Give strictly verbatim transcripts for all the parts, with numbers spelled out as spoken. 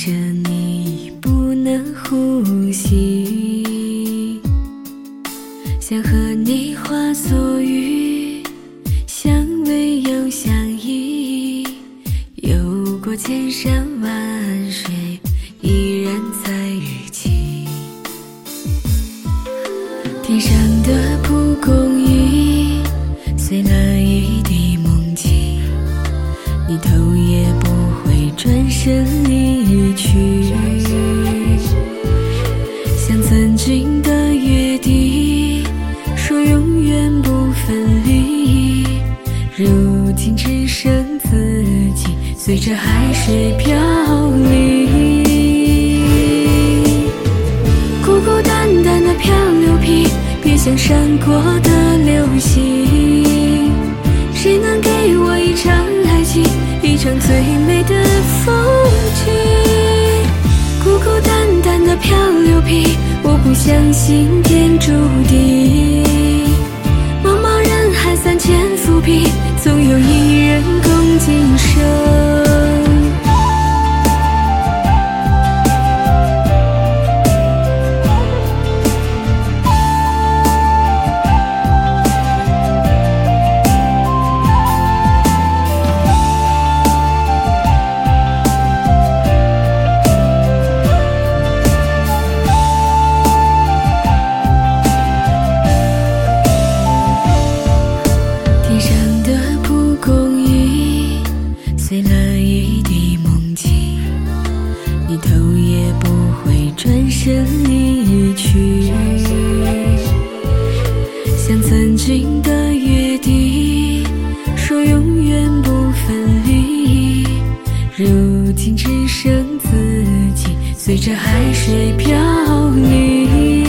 着你不能呼吸，想和你化作雨，相偎又相依，游过千山万水，依然在一起。天上的蒲公英随了一地梦境，你头也不回转身离去，像曾经的约定，说永远不分离，如今只剩自己随着海水飘离。孤孤单单的漂流瓶，别像闪过的流星，谁能给我一场爱情，一场最美的风景？孤孤单单的漂流瓶，我不相信天注定，茫茫人海三千浮萍，总有一人共今生。随了一地梦境，你头也不回转身离去，像曾经的约定，说永远不分离，如今只剩自己随着海水飘离。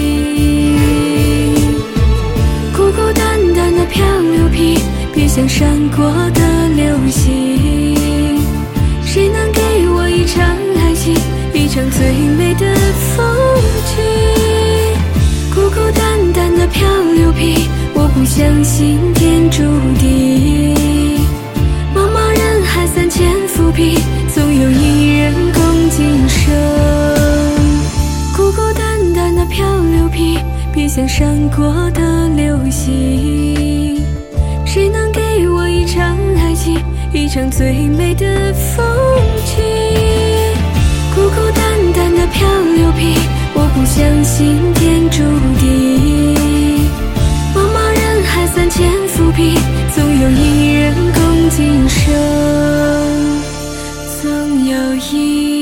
孤孤单单的漂流瓶，别像闪过的流星，谁能给我一场爱情，一场最美的风景？孤孤单单的漂流瓶，我不相信天注定，茫茫人海三千浮萍，总有一人共今生。孤孤单单的漂流瓶，别像闪过的流星，谁能给我一场爱情，一场最美的风景？孤孤单单的漂流瓶，我不相信天注定，茫茫人海三千浮萍，总有一人共今生，总有一